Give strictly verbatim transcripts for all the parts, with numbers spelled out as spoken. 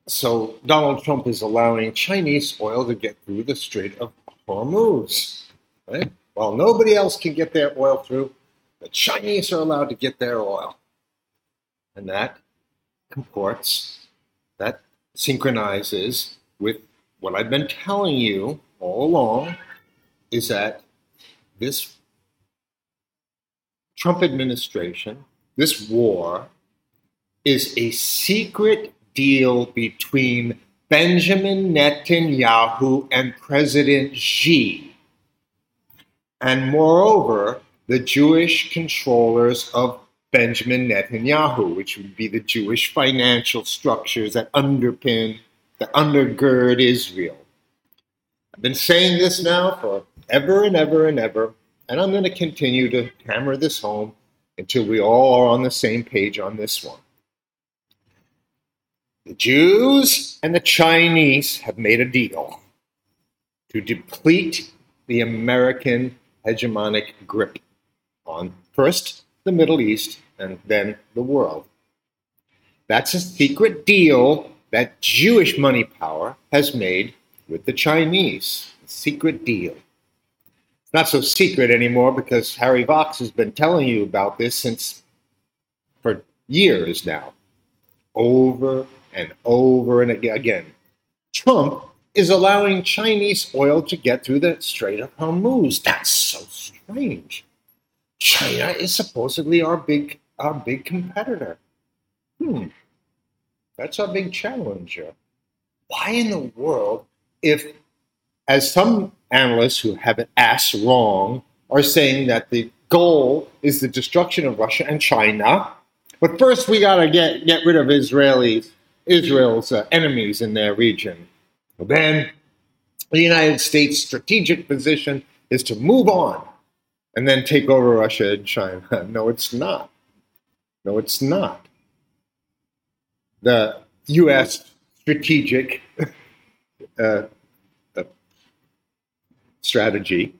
So Donald Trump is allowing Chinese oil to get through the Strait of Hormuz, right? While nobody else can get their oil through, the Chinese are allowed to get their oil. And that comports, that synchronizes with what I've been telling you all along, is that this Trump administration, this war, is a secret deal between Benjamin Netanyahu and President Xi. And moreover, the Jewish controllers of Benjamin Netanyahu, which would be the Jewish financial structures that underpin, that undergird Israel. I've been saying this now for ever and ever and ever, and I'm going to continue to hammer this home until we all are on the same page on this one. The Jews and the Chinese have made a deal to deplete the American hegemonic grip on first the Middle East and then the world. That's a secret deal that Jewish money power has made with the Chinese. A secret deal. It's not so secret anymore because Harry Vox has been telling you about this since for years now. Over and over and again. Trump is allowing Chinese oil to get through the Strait of Hormuz. That's so strange. China is supposedly our big our big competitor. Hmm. That's our big challenger. Why in the world, if, as some analysts who have it asked wrong, are saying that the goal is the destruction of Russia and China, but first we got to get, get rid of Israelis, Israel's uh, enemies in their region. Then the United States' strategic position is to move on and then take over Russia and China. No, it's not. No, it's not. The U S strategic uh, uh, strategy,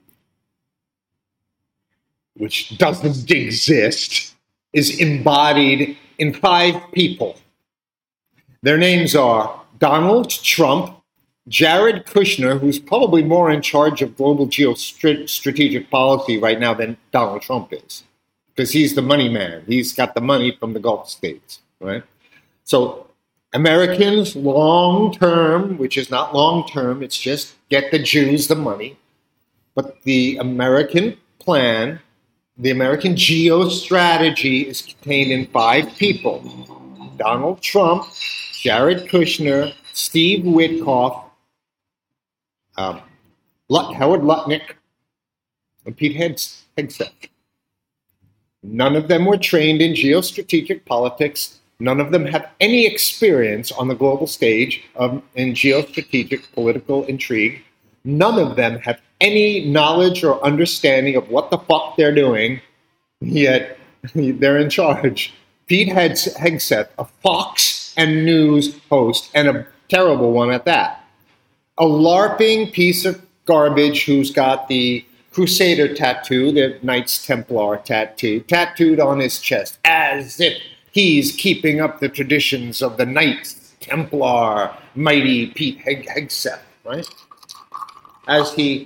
which doesn't exist, is embodied in five people. Their names are Donald Trump, Jared Kushner, who's probably more in charge of global geostrategic policy right now than Donald Trump is, because he's the money man. He's got the money from the Gulf states, right? So Americans long term, which is not long term, it's just get the Jews the money. But the American plan, the American geostrategy is contained in five people. Donald Trump, Jared Kushner, Steve Witkoff, um, Howard Lutnick, and Pete Hegseth. None of them were trained in geostrategic politics. None of them have any experience on the global stage of, in geostrategic political intrigue. None of them have any knowledge or understanding of what the fuck they're doing, yet they're in charge. Pete Hegseth, a Fox and News host, and a terrible one at that. A LARPing piece of garbage who's got the Crusader tattoo, the Knights Templar tattoo, tattooed on his chest, as if he's keeping up the traditions of the Knights Templar, mighty Pete Hegseth, right? As he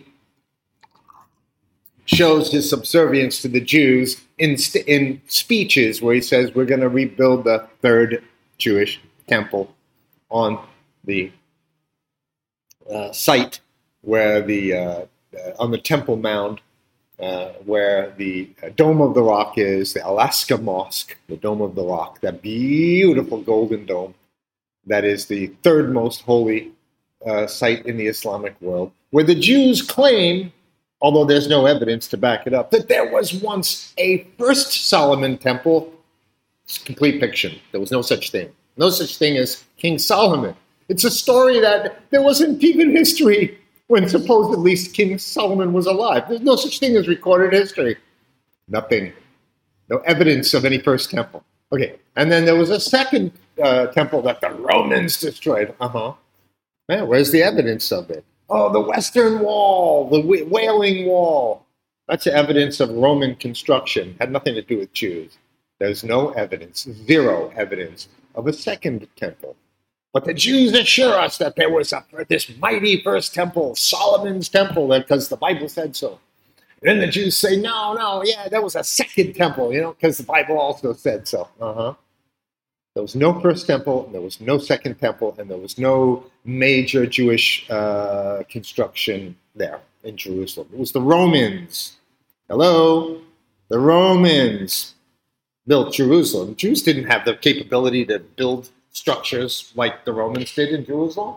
shows his subservience to the Jews in, st- in speeches where he says we're going to rebuild the third Jewish temple on the uh, site where the uh, uh, on the Temple Mound uh, where the uh, Dome of the Rock is, the Alaska Mosque, the Dome of the Rock, that beautiful golden dome that is the third most holy uh, site in the Islamic world, where the Jews claim, although there's no evidence to back it up, that there was once a first Solomon temple. It's complete fiction. There was no such thing. No such thing as King Solomon. It's a story that there wasn't even history when supposedly King Solomon was alive. There's no such thing as recorded history. Nothing. No evidence of any first temple. Okay, and then there was a second uh, temple that the Romans destroyed. Uh-huh. Yeah, where's the evidence of it? Oh, the Western Wall, the Wailing Wall. That's evidence of Roman construction. Had nothing to do with Jews. There's no evidence, zero evidence of a second temple. But the Jews assure us that there was a, this mighty first temple, Solomon's temple, because the Bible said so. And then the Jews say, no, no, yeah, there was a second temple, you know, because the Bible also said so. Uh-huh. There was no first temple, there was no second temple, and there was no major Jewish uh, construction there in Jerusalem. It was the Romans. Hello? The Romans built Jerusalem. Jews didn't have the capability to build structures like the Romans did in Jerusalem.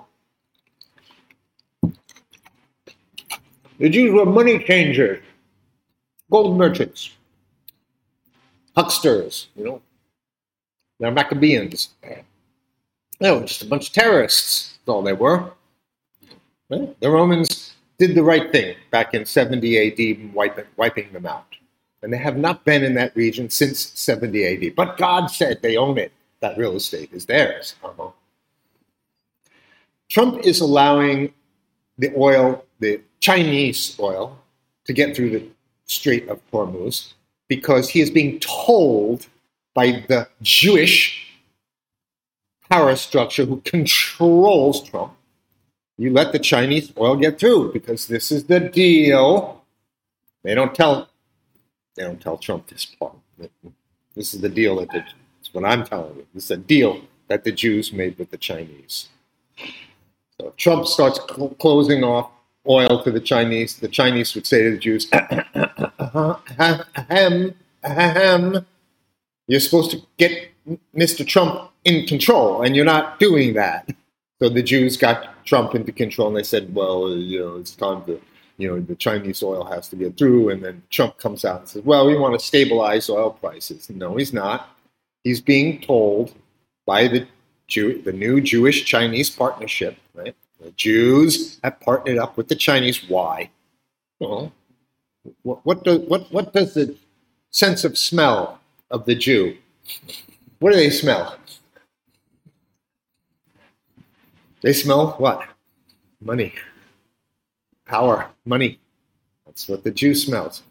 The Jews were money changers, gold merchants, hucksters, you know. They're Maccabeans. They were just a bunch of terrorists. That's all they were. Well, the Romans did the right thing back in seventy A D, wiping, wiping them out. And they have not been in that region since seventy A D. But God said they own it. That real estate is theirs. Uh-huh. Trump is allowing the oil, the Chinese oil, to get through the Strait of Hormuz because he is being told by the Jewish power structure who controls Trump, you let the Chinese oil get through because this is the deal. They don't tell, they don't tell Trump this part. This is the deal that the, that's what I'm telling you. This is a deal that the Jews made with the Chinese. So if Trump starts cl- closing off oil to the Chinese, the Chinese would say to the Jews, ahem, ahem, you're supposed to get Mister Trump in control, and you're not doing that. So the Jews got Trump into control, and they said, well, you know, it's time to, you know, the Chinese oil has to get through. And then Trump comes out and says, well, we want to stabilize oil prices. No, he's not. He's being told by the Jew, the new Jewish-Chinese partnership, right? The Jews have partnered up with the Chinese. Why? Well, what, what, do, what, what does the sense of smell of the Jew, what do they smell? They smell what? Money. Power. Money. That's what the Jew smells.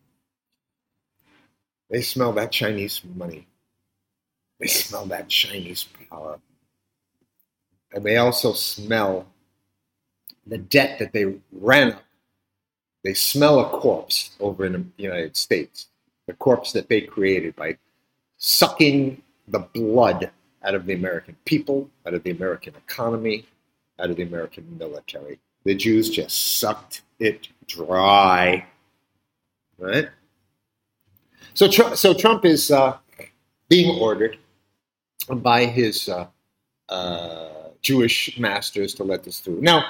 They smell that Chinese money. They smell that Chinese power. And they also smell the debt that they ran up. They smell a corpse over in the United States. The corpse that they created by sucking the blood out of the American people, out of the American economy, out of the American military. The Jews just sucked it dry, right? So, so Trump is uh, being ordered by his uh, uh, Jewish masters to let this through. Now,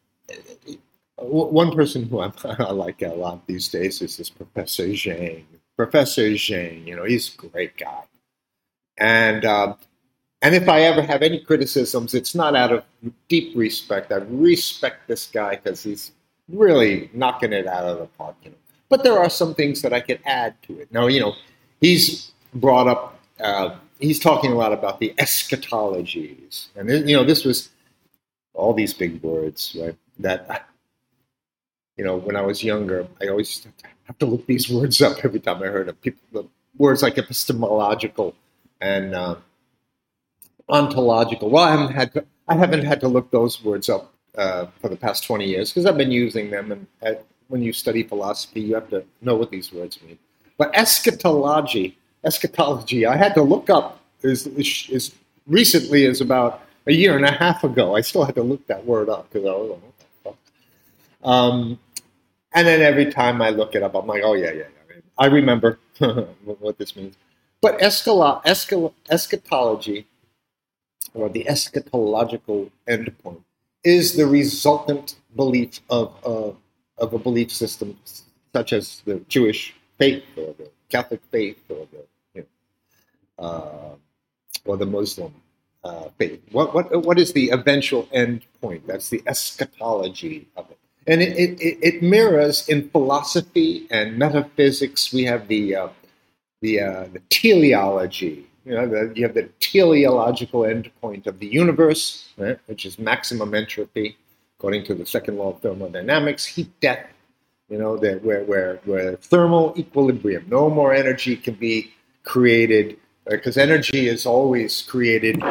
one person who I'm, I like a lot these days is this Professor Zhang. Professor Zhang, you know, he's a great guy. And uh, and if I ever have any criticisms, it's not out of deep respect. I respect this guy because he's really knocking it out of the park. You know. But there are some things that I could add to it. Now, you know, he's brought up, uh, he's talking a lot about the eschatologies. And, you know, this was all these big words, right, that, you know, when I was younger, I always have to look these words up every time I heard them. People, the words like epistemological and uh, ontological. Well, I haven't had to, I haven't had to look those words up uh, for the past twenty years because I've been using them. And at, when you study philosophy, you have to know what these words mean. But eschatology, eschatology, I had to look up as, as recently as about a year and a half ago. I still had to look that word up because I was like, what the fuck? Um, and then every time I look it up, I'm like, oh, yeah, yeah, yeah. I remember what this means. But eschatolo- eschat- eschatology, or the eschatological endpoint, is the resultant belief of, uh, of a belief system such as the Jewish faith or the Catholic faith or the, you know, uh, or the Muslim uh, faith. What, what, what is the eventual end point? That's the eschatology of it. And it, it, it mirrors in philosophy and metaphysics. We have the uh, the, uh, the teleology. You know, the, you have the teleological endpoint of the universe, right, which is maximum entropy, according to the second law of thermodynamics, heat death. You know, that where where where thermal equilibrium, no more energy can be created because energy is always created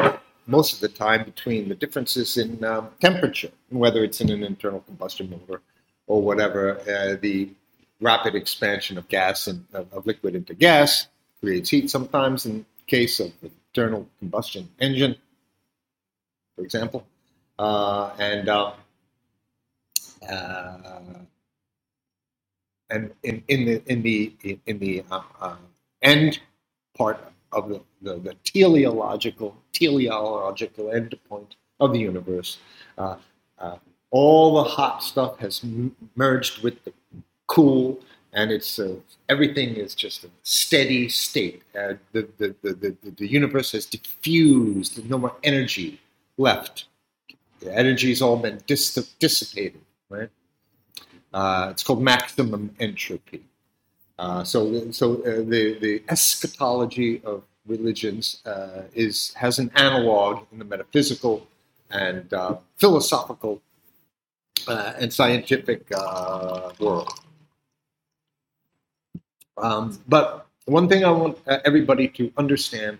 most of the time between the differences in um, temperature, whether it's in an internal combustion motor or whatever. Uh, the rapid expansion of gas and of, of liquid into gas creates heat sometimes in case of the internal combustion engine, for example. Uh, and uh, uh, and in, in the in the in the uh, uh, end part of the, the, the teleological teleological end point of the universe, uh, uh, all the hot stuff has m- merged with the cool, and it's uh, everything is just a steady state. Uh, the, the, the, the, the universe has diffused. There's no more energy left. The energy's all been dis- dissipated, right? Uh, it's called maximum entropy. Uh, so, so uh, the the eschatology of religions uh, is has an analog in the metaphysical and uh, philosophical uh, and scientific uh, world. Um, but one thing I want uh, everybody to understand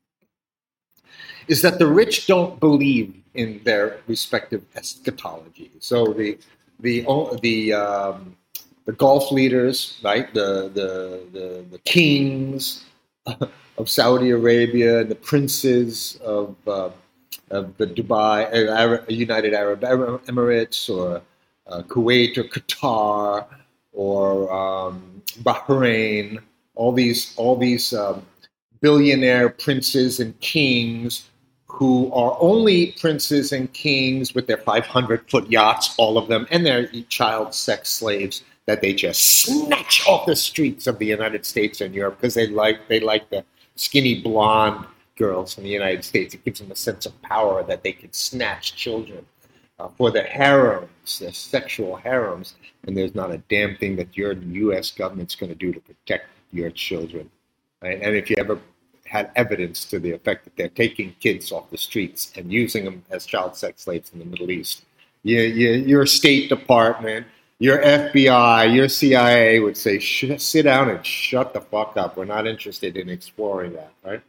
is that the rich don't believe in their respective eschatology. So the the the um, the Gulf leaders, right? The the the, the kings of Saudi Arabia, the princes of uh, of the Dubai, uh, United Arab Emirates, or uh, Kuwait, or Qatar, or um, Bahrain. All these all these um, billionaire princes and kings who are only princes and kings with their five hundred foot yachts, all of them, and their child sex slaves that they just snatch off the streets of the United States and Europe because they like they like the skinny blonde girls from the United States. It gives them a sense of power that they can snatch children uh, for their harems, their sexual harems, and there's not a damn thing that your U S government's going to do to protect your children. Right? And if you ever had evidence to the effect that they're taking kids off the streets and using them as child sex slaves in the Middle East, you, you, your State Department, your F B I, your C I A would say, sit down and shut the fuck up. We're not interested in exploring that, right?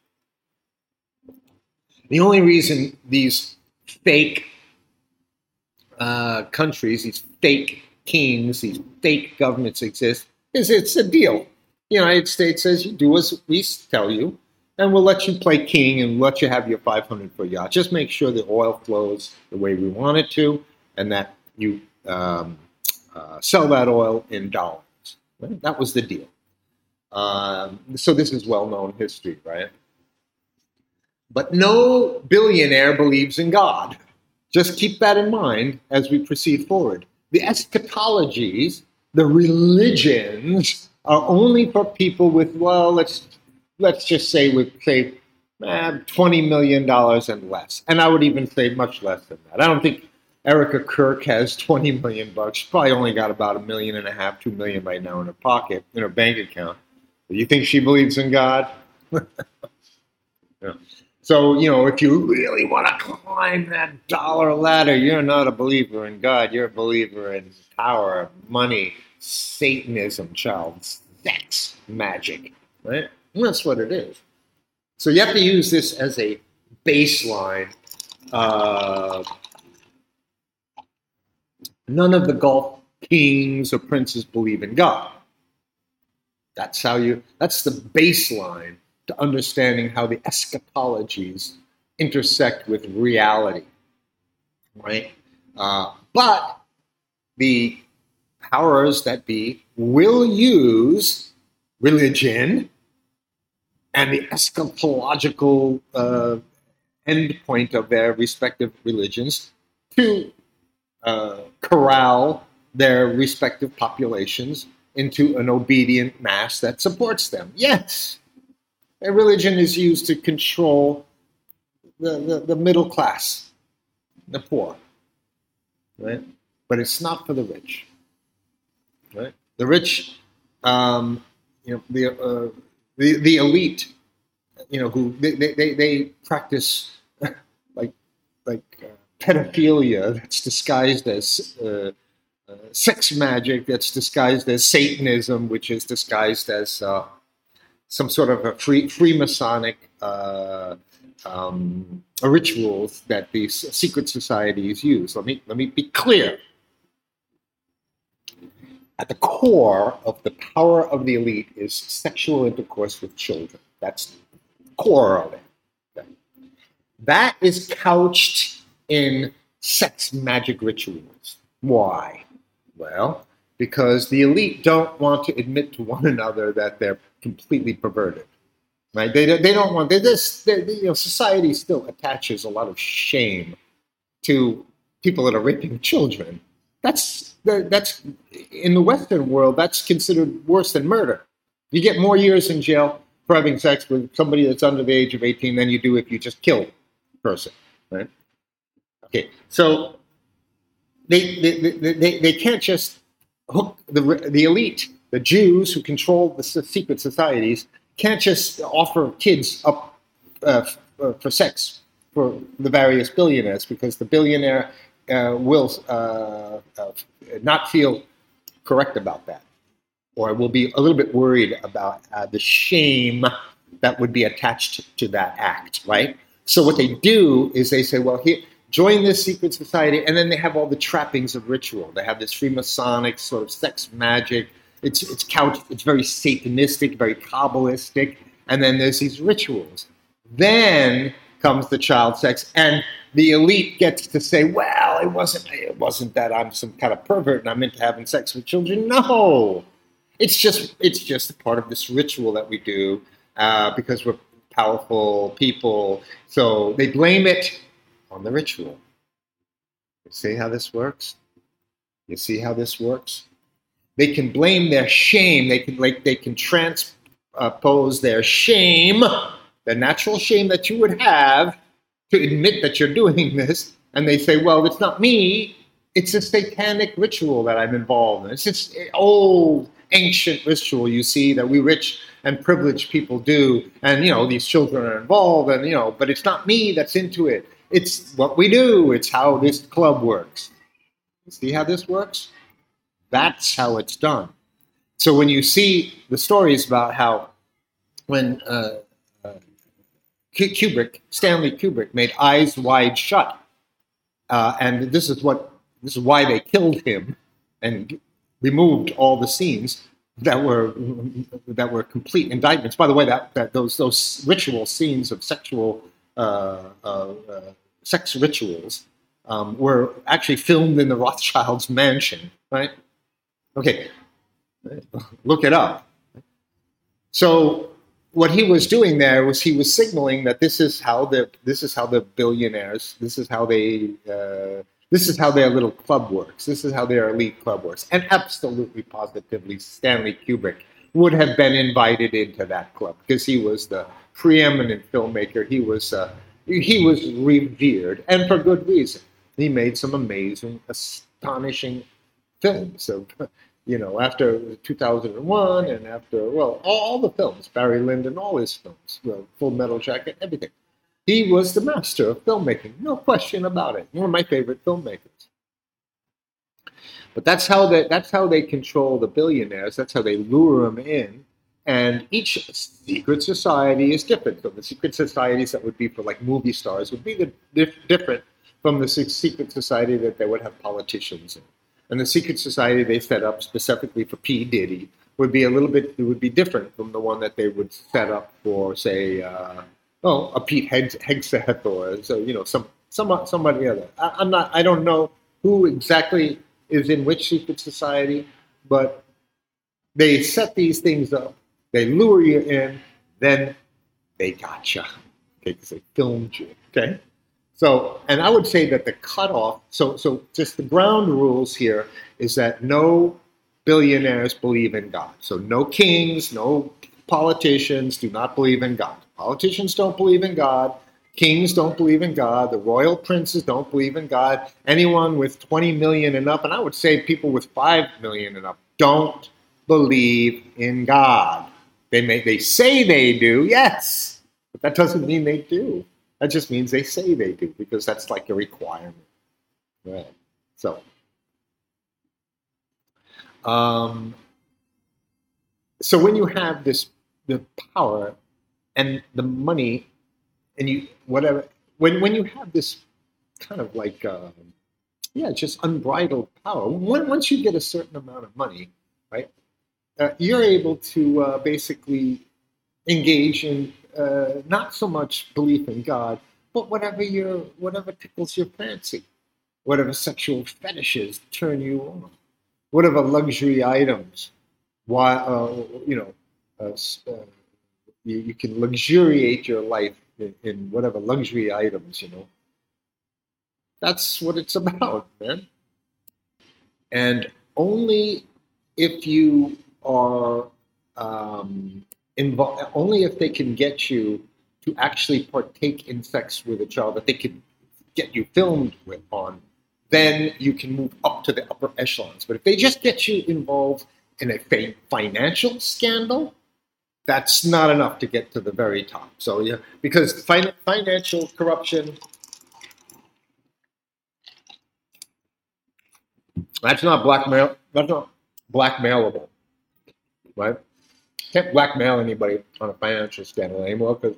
The only reason these fake uh, countries, these fake kings, these fake governments exist is it's a deal. The United States says, you do as we tell you, and we'll let you play king and let you have your five hundred foot yacht. Just make sure the oil flows the way we want it to, and that you um, uh, sell that oil in dollars. Right? That was the deal. Um, so this is well-known history, right? But no billionaire believes in God. Just keep that in mind as we proceed forward. The eschatologies, the religions, are only for people with, well, let's let's just say with say eh, twenty million dollars and less. And I would even say much less than that. I don't think Erica Kirk has twenty million bucks. She's probably only got about a million and a half, two million right now in her pocket, in her bank account. Do you think she believes in God? Yeah. So, you know, if you really want to climb that dollar ladder, you're not a believer in God. You're a believer in power, money, Satanism, child sex, magic, right? And that's what it is. So you have to use this as a baseline. Uh, none of the Gulf kings or princes believe in God. That's how you. That's the baseline to understanding how the eschatologies intersect with reality, right? Uh, but the powers that be will use religion and the eschatological uh, endpoint of their respective religions to uh, corral their respective populations into an obedient mass that supports them. Yes, a religion is used to control the, the, the middle class, the poor, right? But it's not for the rich, right? The rich, um, you know, the, uh, the the elite, you know, who they they, they practice like like uh, pedophilia that's disguised as uh, uh, sex magic, that's disguised as Satanism, which is disguised as uh, some sort of a free Freemasonic uh, um, rituals that these secret societies use. Let me let me be clear. At the core of the power of the elite is sexual intercourse with children. That's the core of it. Okay. That is couched in sex magic rituals. Why? Well, because the elite don't want to admit to one another that they're completely perverted. Right? They, they don't want, they just, they, you know, society still attaches a lot of shame to people that are raping children. That's, that's, in the Western world, that's considered worse than murder. You get more years in jail for having sex with somebody that's under the age of eighteen than you do if you just kill a person, right? Okay, so they, they, they, they, they can't just hook the, the elite, the Jews who control the secret societies, can't just offer kids up uh, for sex for the various billionaires, because the billionaire uh, will uh, uh, not feel correct about that, or will be a little bit worried about uh, the shame that would be attached to that act, right? So what they do is they say, well, here, join this secret society, and then they have all the trappings of ritual. They have this Freemasonic sort of sex magic. It's it's couched, it's very satanistic, very Kabbalistic, and then there's these rituals. Then comes the child sex, and the elite gets to say, well, it wasn't it wasn't that I'm some kind of pervert and I'm into having sex with children. No, it's just it's just a part of this ritual that we do uh, because we're powerful people. So they blame it on the ritual. You see how this works? You see how this works? They can blame their shame. They can like they can transpose their shame, the natural shame that you would have to admit that you're doing this, and they say, well, it's not me. It's a satanic ritual that I'm involved in. It's this old, ancient ritual, you see, that we rich and privileged people do, and, you know, these children are involved, and, you know, but it's not me that's into it. It's what we do. It's how this club works. See how this works? That's how it's done. So when you see the stories about how when uh, uh, Kubrick, Stanley Kubrick, made Eyes Wide Shut, uh, and this is what this is why they killed him and removed all the scenes that were that were complete indictments. By the way, that, that those those ritual scenes of sexual uh, uh, uh, sex rituals um, were actually filmed in the Rothschilds' mansion, right? Okay, look it up. So what he was doing there was he was signaling that this is how the this is how the billionaires, this is how they uh, this is how their little club works. This is how their elite club works. And absolutely positively, Stanley Kubrick would have been invited into that club because he was the preeminent filmmaker. He was uh, he was revered, and for good reason. He made some amazing, astonishing films of, you know, after two thousand one and after, well, all, all the films, Barry Lyndon, all his films, well, Full Metal Jacket, everything. He was the master of filmmaking, no question about it. One of my favorite filmmakers. But that's how they, that's how they control the billionaires. That's how they lure them in. And each secret society is different. So the secret societies that would be for like movie stars would be the, dif- different from the secret society that they would have politicians in. And the secret society they set up specifically for P. Diddy would be a little bit, it would be different from the one that they would set up for, say, uh, oh, a Pete Hegseth or, so, you know, some, some somebody other. I, I'm not, I don't know who exactly is in which secret society, but they set these things up, they lure you in, then they gotcha, okay, because they filmed you, okay? So, and I would say that the cutoff, so, so just the ground rules here is that no billionaires believe in God. So no kings, no politicians do not believe in God. Politicians don't believe in God. Kings don't believe in God. The royal princes don't believe in God. Anyone with twenty million and up, and I would say people with five million and up, don't believe in God. They may, they say they do, yes, but that doesn't mean they do. That just means they say they do, because that's like a requirement. Right. So, um, so when you have this, the power and the money, and you whatever when when you have this kind of like uh, yeah, just unbridled power. When, once you get a certain amount of money, right, uh, you're able to uh, basically engage in uh, not so much belief in God, but whatever your whatever tickles your fancy, whatever sexual fetishes turn you on, whatever luxury items. Why, uh, you know, uh, uh, you, you can luxuriate your life in, in whatever luxury items. You know, that's what it's about, man. And only if you are um, involved, only if they can get you to actually partake in sex with a child that they can get you filmed with on, then you can move up to the upper echelons. But if they just get you involved in a financial scandal, that's not enough to get to the very top. So yeah, because fin- financial corruption, that's not blackmail. That's not blackmailable, right? Can't blackmail anybody on a financial scandal anymore because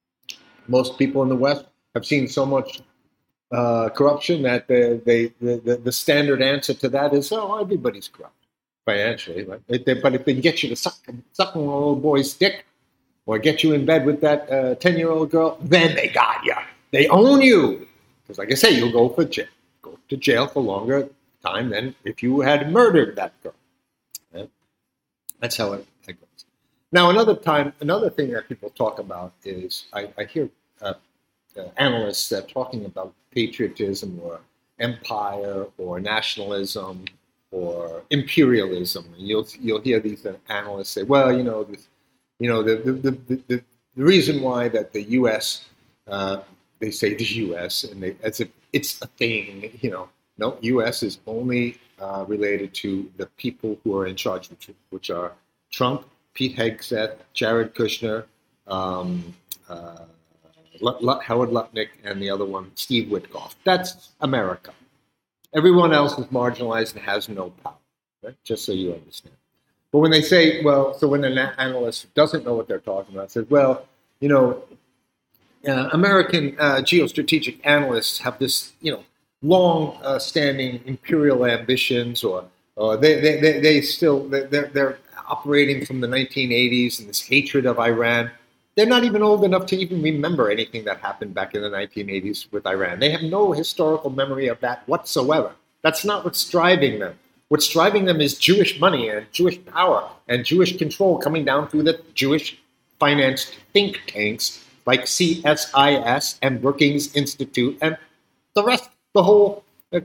most people in the West have seen so much uh, corruption that they, they the, the standard answer to that is, oh, everybody's corrupt financially. Right? If they, but if they can get you to suck, suck on a little boy's dick or get you in bed with that uh, ten-year-old girl, then they got you. They own you. Because like I say, you'll go for jail, go to jail for longer time than if you had murdered that girl. Right? That's how it, it goes. Now, another time, another thing that people talk about is I, I hear uh, uh, analysts uh, talking about patriotism or empire or nationalism or imperialism. And you'll you'll hear these uh, analysts say, well, you know, this, you know, the the, the, the, the reason why that the U S uh, they say the U S and they, as if it's a thing, you know, no, U S is only uh, related to the people who are in charge, which, which are Trump, Pete Hegseth, Jared Kushner, um, uh, L- L- Howard Lutnick, and the other one, Steve Witkoff. That's America. Everyone else is marginalized and has no power, right? Just so you understand. But when they say, well, so when an analyst doesn't know what they're talking about, says, well, you know, uh, American uh, geostrategic analysts have this, you know, long-standing uh, imperial ambitions, or, or they, they, they, they still they're, they're operating from the nineteen eighties and this hatred of Iran. They're not even old enough to even remember anything that happened back in the nineteen eighties with Iran. They have no historical memory of that whatsoever. That's not what's driving them. What's driving them is Jewish money and Jewish power and Jewish control coming down through the Jewish-financed think tanks like C S I S and Brookings Institute and the rest, the whole, the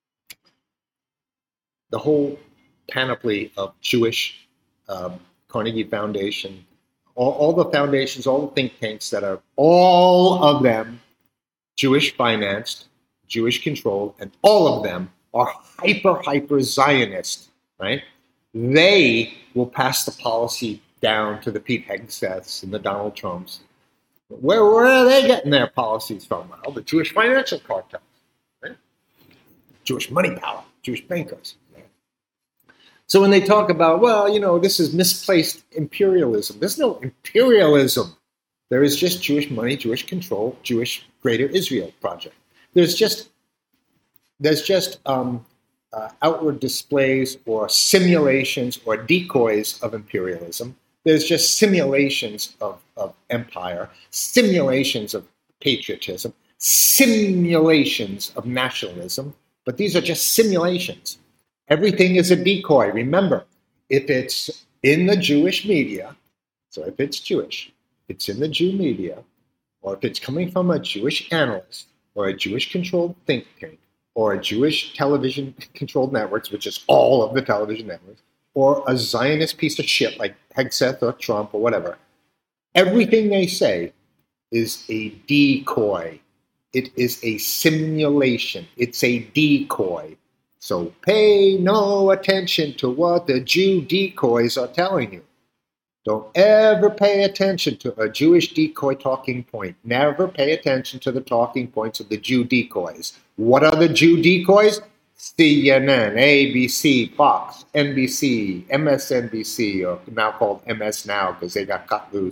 whole panoply of Jewish um, Carnegie Foundation, all, all the foundations, all the think tanks that are all of them Jewish financed, Jewish controlled, and all of them are hyper, hyper Zionist, right? They will pass the policy down to the Pete Hegseths and the Donald Trumps. Where, where are they getting their policies from? Well, the Jewish financial cartels, right? Jewish money power, Jewish bankers. So when they talk about, well, you know, this is misplaced imperialism, there's no imperialism. There is just Jewish money, Jewish control, Jewish Greater Israel project. There's just there's just um, uh, outward displays or simulations or decoys of imperialism. There's just simulations of, of empire, simulations of patriotism, simulations of nationalism. But these are just simulations. Everything is a decoy. Remember, if it's in the Jewish media, so if it's Jewish, it's in the Jew media, or if it's coming from a Jewish analyst or a Jewish-controlled think tank or a Jewish television-controlled networks, which is all of the television networks, or a Zionist piece of shit like Hegseth or Trump or whatever, everything they say is a decoy. It is a simulation. It's a decoy. So pay no attention to what the Jew decoys are telling you. Don't ever pay attention to a Jewish decoy talking point. Never pay attention to the talking points of the Jew decoys. What are the Jew decoys? C N N, A B C, Fox, N B C, M S N B C, or now called M S Now because they got cut loose.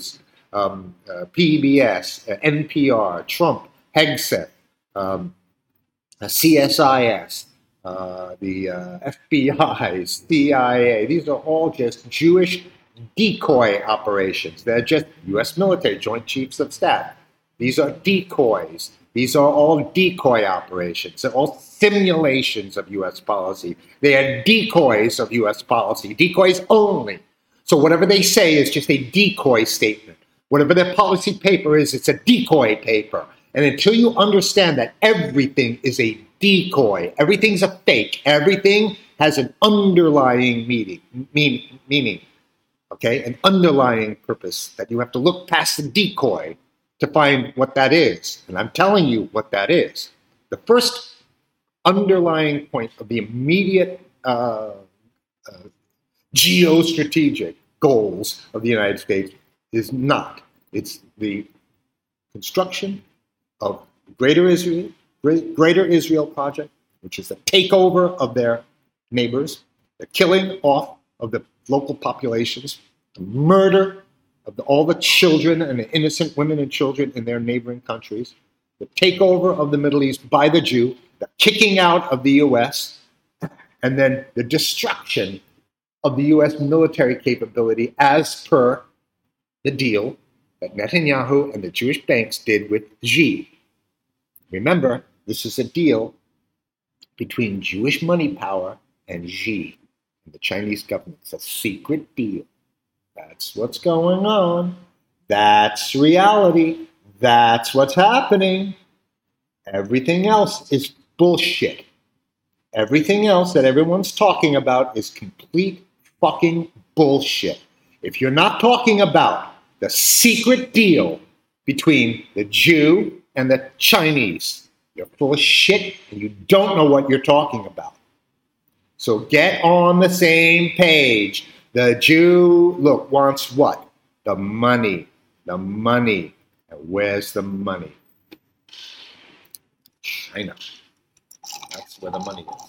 um, uh, P B S, uh, N P R, Trump, Hegseth, um, uh, C S I S, uh, the uh, F B I, C I A. These are all just Jewish decoy operations. They're just U S military, Joint Chiefs of Staff. These are decoys. These are all decoy operations. They're all simulations of U S policy. They are decoys of U S policy, decoys only. So whatever they say is just a decoy statement. Whatever their policy paper is, it's a decoy paper. And until you understand that everything is a decoy, everything's a fake, everything has an underlying meaning, mean, meaning, okay, an underlying purpose that you have to look past the decoy to find what that is. And I'm telling you what that is. The first underlying point of the immediate uh, uh, geostrategic goals of the United States is not. It's the construction of Greater Israel, Greater Israel Project, which is the takeover of their neighbors, the killing off of the local populations, the murder of the, all the children and the innocent women and children in their neighboring countries, the takeover of the Middle East by the Jew, the kicking out of the U S, and then the destruction of the U S military capability as per the deal that Netanyahu and the Jewish banks did with Xi. Remember, this is a deal between Jewish money power and Xi and the Chinese government. It's a secret deal. That's what's going on. That's reality. That's what's happening. Everything else is bullshit. Everything else that everyone's talking about is complete fucking bullshit. If you're not talking about the secret deal between the Jew and the Chinese, you're full of shit and you don't know what you're talking about. So get on the same page. The Jew, look, wants what? The money. The money. And where's the money? China. That's where the money is.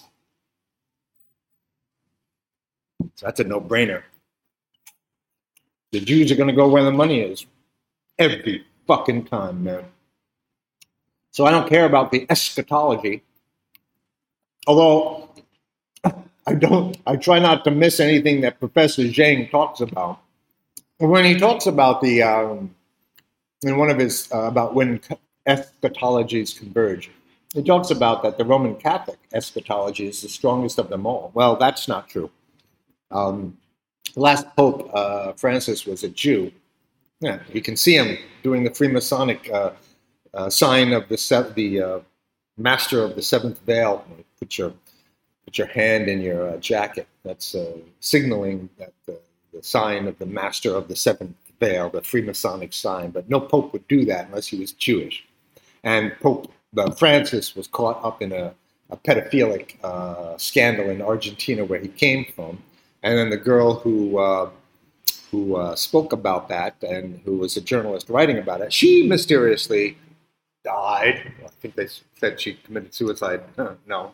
So that's a no-brainer. The Jews are going to go where the money is. Every fucking time, man. So I don't care about the eschatology. Although I don't, I try not to miss anything that Professor Zhang talks about. When he talks about the, um, in one of his, uh, about when eschatologies converge, he talks about that the Roman Catholic eschatology is the strongest of them all. Well, that's not true. Um, last Pope uh, Francis was a Jew. Yeah, you can see him doing the Freemasonic uh, uh, sign of the se- the uh, Master of the Seventh Veil. Put your put your hand in your uh, jacket. That's uh, signaling that the, the sign of the Master of the Seventh Veil, the Freemasonic sign. But no Pope would do that unless he was Jewish. And Pope uh, Francis was caught up in a, a pedophilic uh, scandal in Argentina, where he came from. And then the girl who uh, who uh, spoke about that and who was a journalist writing about it, she mysteriously died. I think they said she committed suicide. Huh, no.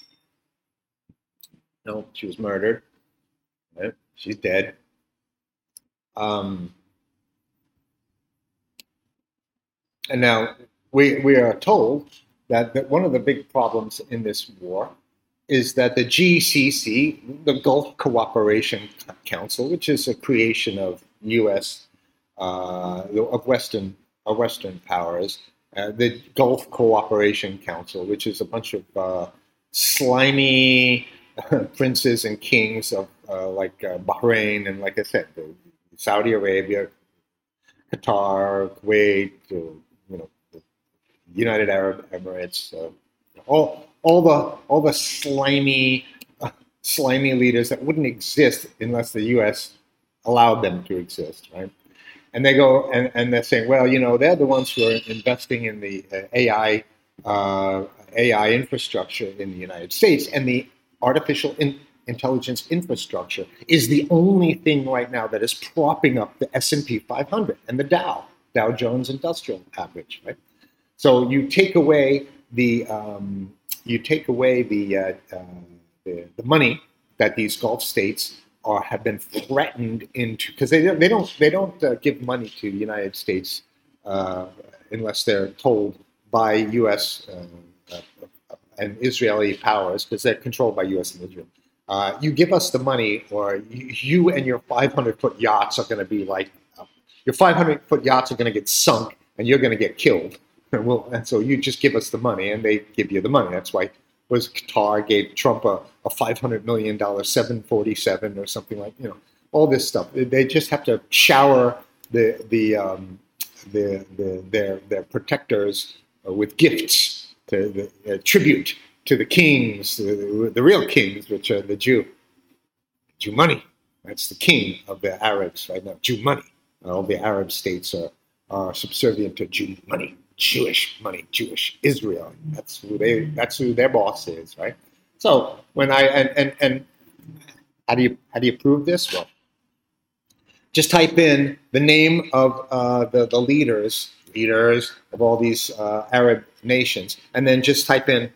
No, she was murdered. Right? She's dead. Um, and now we, we are told that, that one of the big problems in this war is that the G C C, the Gulf Cooperation Council, which is a creation of U S uh, of Western of Western powers, uh, the Gulf Cooperation Council, which is a bunch of uh, slimy princes and kings of uh, like uh, Bahrain and, like I said, Saudi Arabia, Qatar, Kuwait, uh, you know, the United Arab Emirates, uh, all. All the all the slimy, uh, slimy leaders that wouldn't exist unless the U S allowed them to exist, right? And they go and, and they're saying, well, you know, they're the ones who are investing in the uh, A I uh, A I infrastructure in the United States, and the artificial in- intelligence infrastructure is the only thing right now that is propping up the S and P five hundred and the Dow, Dow Jones Industrial Average, right? So you take away the um, you take away the, uh, uh, the the money that these Gulf states are have been threatened into, because they they don't they don't uh, give money to the United States uh, unless they're told by U S uh, uh, and Israeli powers, because they're controlled by U S and Israel. Uh, you give us the money, or you, you and your five hundred foot yachts are going to be like uh, your five hundred foot yachts are going to get sunk, and you're going to get killed. And, we'll, and so you just give us the money, and they give you the money. That's why was Qatar gave Trump a, a five hundred million dollars seven forty-seven or something, like, you know, all this stuff. They just have to shower the the um, the, the their their protectors uh, with gifts, to the uh, tribute to the kings, the, the real kings, which are the Jew, Jew money. That's the king of the Arabs right now, Jew money. All the Arab states are, are subservient to Jew money. Jewish money, Jewish Israel. That's who they. That's who their boss is, right? So when I and and, and how do you how do you prove this? Well, just type in the name of uh, the the leaders leaders of all these uh, Arab nations, and then just type in.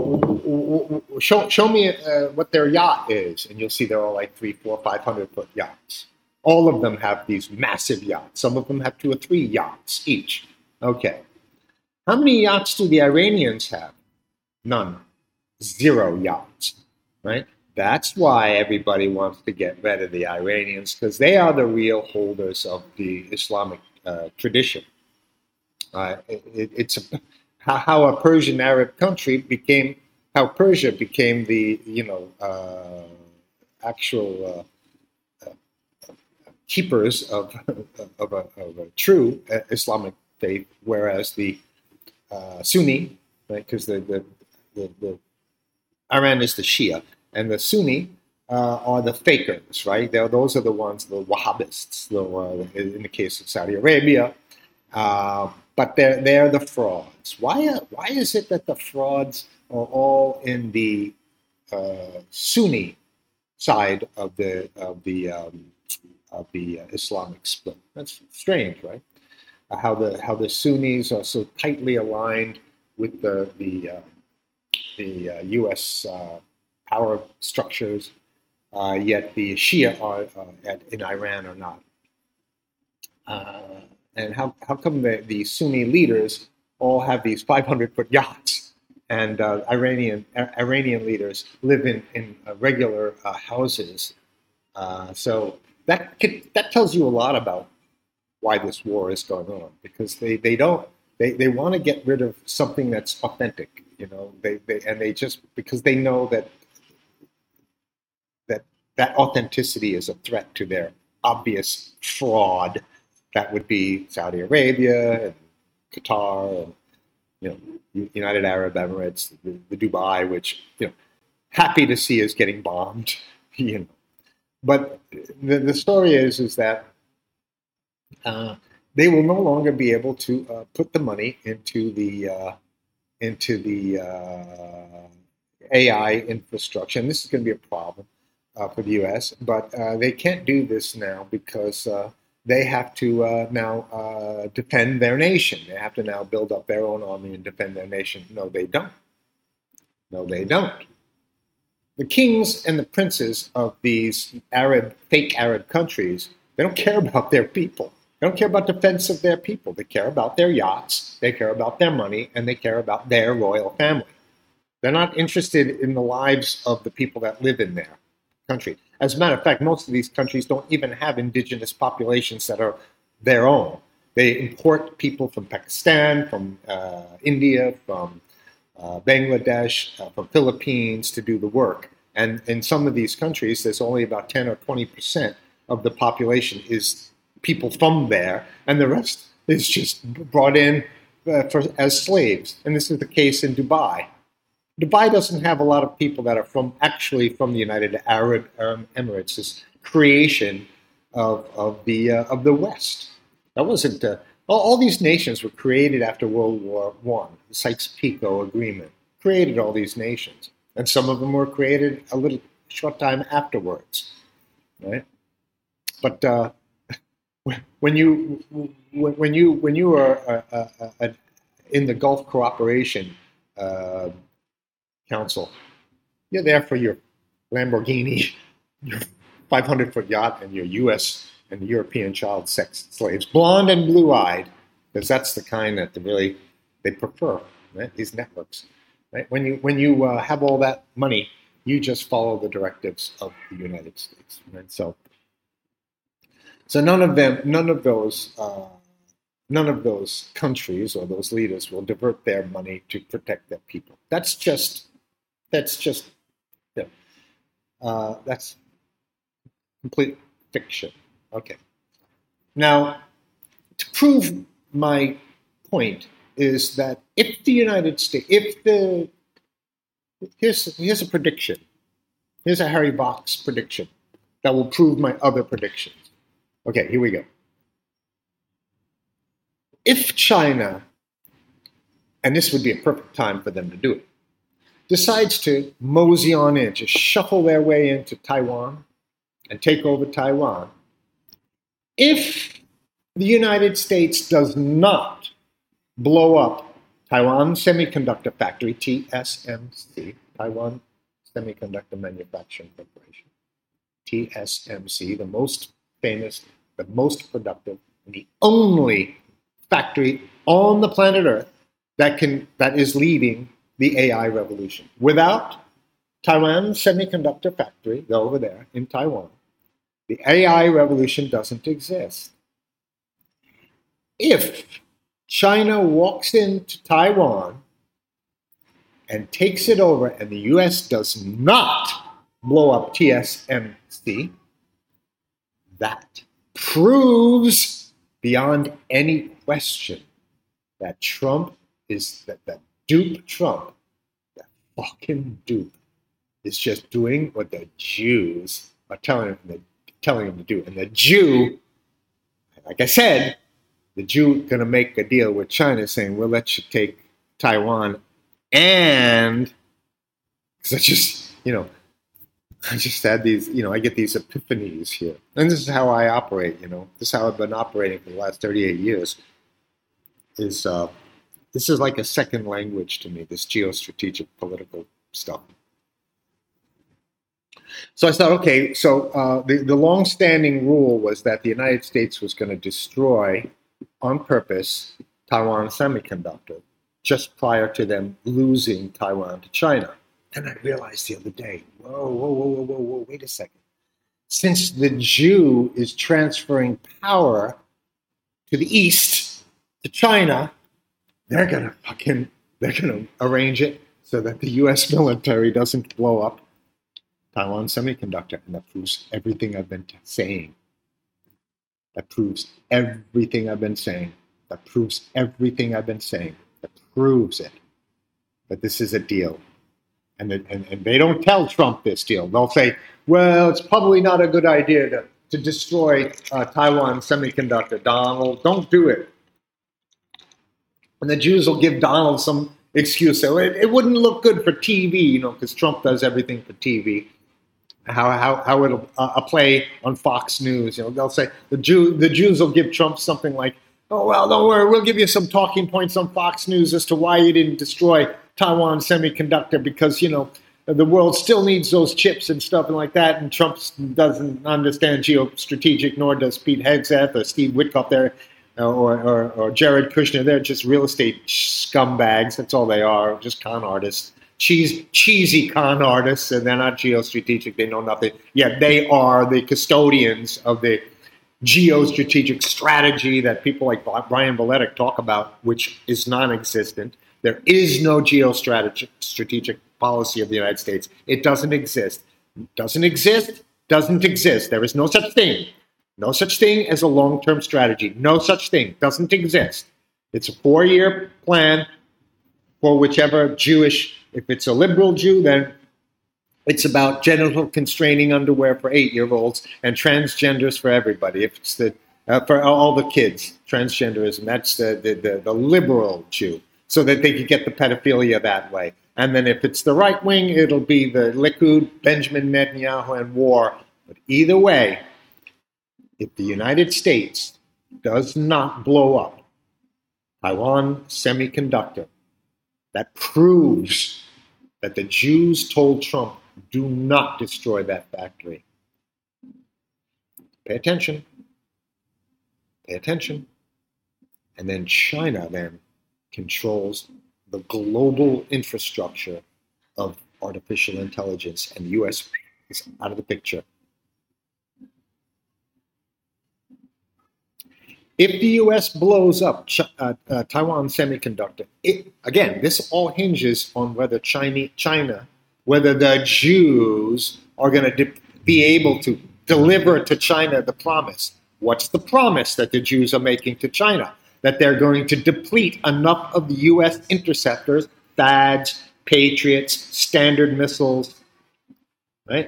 Oh, show show me uh, what their yacht is, and you'll see they're all like three, four, five hundred foot yachts. All of them have these massive yachts. Some of them have two or three yachts each. Okay. How many yachts do the Iranians have? None. Zero yachts, right? That's why everybody wants to get rid of the Iranians, because they are the real holders of the Islamic uh, tradition. Uh, it, it's a, how a Persian Arab country became, how Persia became the, you know, uh, actual uh, uh, keepers of, of, a, of a true Islamic faith, whereas the Uh, Sunni, right? Because the, the, the, the Iran is the Shia, and the Sunni uh, are the fakers, right? They're, those are the ones, the Wahhabists, the, uh, in the case of Saudi Arabia. Uh, but they're they're the frauds. Why why is it that the frauds are all in the uh, Sunni side of the of the um, of the uh, Islamic split? That's strange, right? Uh, how the how the Sunnis are so tightly aligned with the the uh, the uh, U S uh, power structures, uh, yet the Shia are uh, at, in Iran are not. Uh, and how how come the, the Sunni leaders all have these five hundred foot yachts, and uh, Iranian uh, Iranian leaders live in in uh, regular uh, houses? Uh, so that could, that tells you a lot about why this war is going on, because they, they don't they, they want to get rid of something that's authentic, you know, they, they and they just, because they know that that that authenticity is a threat to their obvious fraud. That would be Saudi Arabia and Qatar and, you know, United Arab Emirates, the, the Dubai, which, you know, happy to see is getting bombed, you know. But the, the story is is that Uh, they will no longer be able to uh, put the money into the uh, into the uh, A I infrastructure, and this is going to be a problem uh, for the U S. But uh, they can't do this now because uh, they have to uh, now uh, defend their nation. They have to now build up their own army and defend their nation. No, they don't. No, they don't. The kings and the princes of these Arab, fake Arab countries, they don't care about their people. They don't care about defense of their people. They care about their yachts, they care about their money, and they care about their royal family. They're not interested in the lives of the people that live in their country. As a matter of fact, most of these countries don't even have indigenous populations that are their own. They import people from Pakistan, from uh, India, from uh, Bangladesh, uh, from Philippines to do the work. And in some of these countries, there's only about ten or twenty percent of the population is people from there, and the rest is just brought in uh, for, as slaves. And this is the case in Dubai. Dubai doesn't have a lot of people that are from actually from the United Arab Emirates. This creation of of the uh, of the West. That wasn't. Uh, all, all these nations were created after World War One. The Sykes-Picot Agreement created all these nations, and some of them were created a little short time afterwards, right? But uh, when you when you when you are uh, uh, uh, in the Gulf Cooperation uh, Council, you're there for your Lamborghini, your five hundred foot yacht and your U S and European child sex slaves, blonde and blue-eyed, because that's the kind that they really they prefer, right? These networks. Right? When you when you uh, have all that money, you just follow the directives of the United States. Right? So, so none of them, none of those, uh, none of those countries or those leaders will divert their money to protect their people. That's just, that's just, yeah, uh, that's complete fiction. Okay. Now, to prove my point is that if the United States, if the, here's, here's a prediction. Here's a Harry Box prediction that will prove my other predictions. Okay, here we go. If China, and this would be a perfect time for them to do it, decides to mosey on in, to shuffle their way into Taiwan and take over Taiwan, if the United States does not blow up Taiwan Semiconductor Factory, T S M C, Taiwan Semiconductor Manufacturing Corporation, T S M C, the most famous, the most productive, and the only factory on the planet Earth that can that is leading the A I revolution. Without Taiwan Semiconductor Factory, over there in Taiwan, the A I revolution doesn't exist. If China walks into Taiwan and takes it over, and the U S does not blow up T S M C, that proves beyond any question that Trump is, that, that dupe Trump, that fucking dupe, is just doing what the Jews are telling him, telling him to do. And the Jew, like I said, the Jew going to make a deal with China saying, we'll let you take Taiwan. And because I just, you know, I just had these, you know, I get these epiphanies here. And this is how I operate, you know. This is how I've been operating for the last thirty-eight years. Is uh, this is like a second language to me, this geostrategic political stuff. So I thought, okay, so uh, the, the long-standing rule was that the United States was going to destroy, on purpose, Taiwan Semiconductor, just prior to them losing Taiwan to China. And I realized the other day, whoa, whoa, whoa, whoa, whoa, whoa, wait a second. Since the Jew is transferring power to the East, to China, they're gonna fucking, they're gonna arrange it so that the U S military doesn't blow up Taiwan Semiconductor. And that proves everything I've been t- saying. That proves everything I've been saying. That proves everything I've been saying. That proves it. That this is a deal. And, the, and, and they don't tell Trump this deal. They'll say, well, it's probably not a good idea to, to destroy uh, Taiwan Semiconductor. Donald, don't do it. And the Jews will give Donald some excuse. So it, it wouldn't look good for T V, you know, because Trump does everything for T V. How how how it'll uh, play on Fox News. You know, they'll say the Jew the Jews will give Trump something like, oh well, don't worry, we'll give you some talking points on Fox News as to why you didn't destroy Taiwan Semiconductor, because you know the world still needs those chips and stuff and like that. And Trump doesn't understand geostrategic, nor does Pete Hegseth or Steve Witkoff there, or, or or Jared Kushner. They're just real estate scumbags. That's all they are, just con artists. Cheese, cheesy con artists, and they're not geostrategic. They know nothing. Yet they are the custodians of the geostrategic strategy that people like Brian Valetic talk about, which is non-existent. There is no geostrategic strategic policy of the United States. It doesn't exist. Doesn't exist. Doesn't exist. There is no such thing. No such thing as a long-term strategy. No such thing. Doesn't exist. It's a four-year plan for whichever Jewish. If it's a liberal Jew, then it's about genital constraining underwear for eight-year-olds and transgenders for everybody. If it's the uh, for all the kids, transgenderism, that's the, the, the, the liberal Jew, so that they could get the pedophilia that way. And then if it's the right wing, it'll be the Likud, Benjamin Netanyahu, and war. But either way, if the United States does not blow up Taiwan Semiconductor, that proves that the Jews told Trump, do not destroy that factory. Pay attention. Pay attention. And then China then controls the global infrastructure of artificial intelligence, and the U S is out of the picture. If the U S blows up uh, uh, Taiwan Semiconductor, it, again, this all hinges on whether China, China whether the Jews are going to de- be able to deliver to China the promise. What's the promise that the Jews are making to China? That they're going to deplete enough of the U S interceptors, THAADs, Patriots, Standard missiles, right?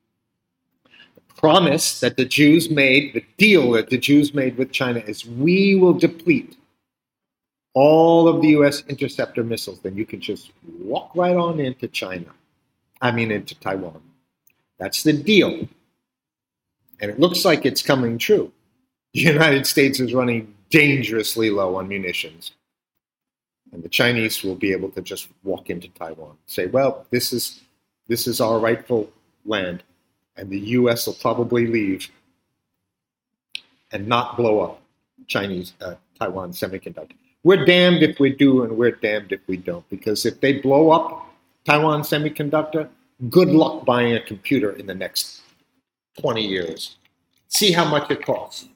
Promise that the Jews made, the deal that the Jews made with China is we will deplete all of the U S interceptor missiles. Then you can just walk right on into China. I mean, into Taiwan. That's the deal. And it looks like it's coming true. The United States is running dangerously low on munitions. And the Chinese will be able to just walk into Taiwan, say, well, this is this is our rightful land. And the U S will probably leave and not blow up Chinese uh, Taiwan Semiconductor. We're damned if we do, and we're damned if we don't. Because if they blow up Taiwan Semiconductor, good luck buying a computer in the next twenty years. See how much it costs.